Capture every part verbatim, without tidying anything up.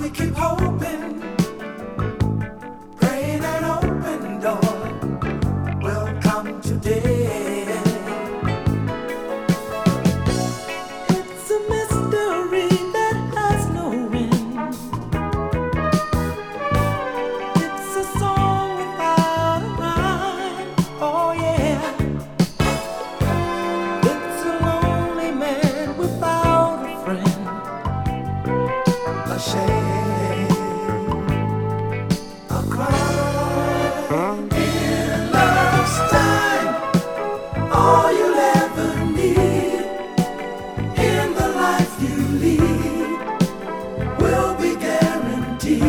we keep hoping, praying an open door will come today. It's a mystery that has no end. It's a song without a rhyme. Oh yeah. It's a lonely man without a friend. A shame, a crime. In love's time, all you'll ever need in the life you lead will be guaranteed.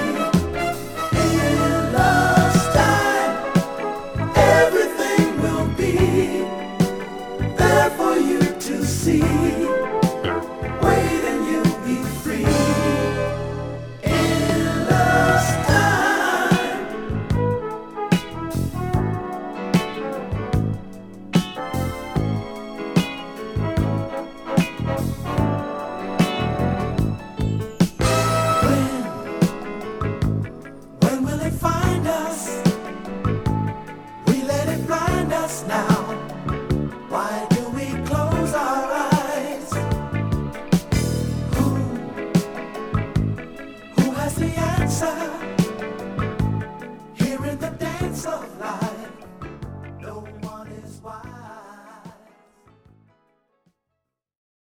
In love's time, everything will be there for you to see. Wait and you'll be free. In love's time. When, when will it find us? We let it blind us now. Why do we close our eyes? Who, who has the answer?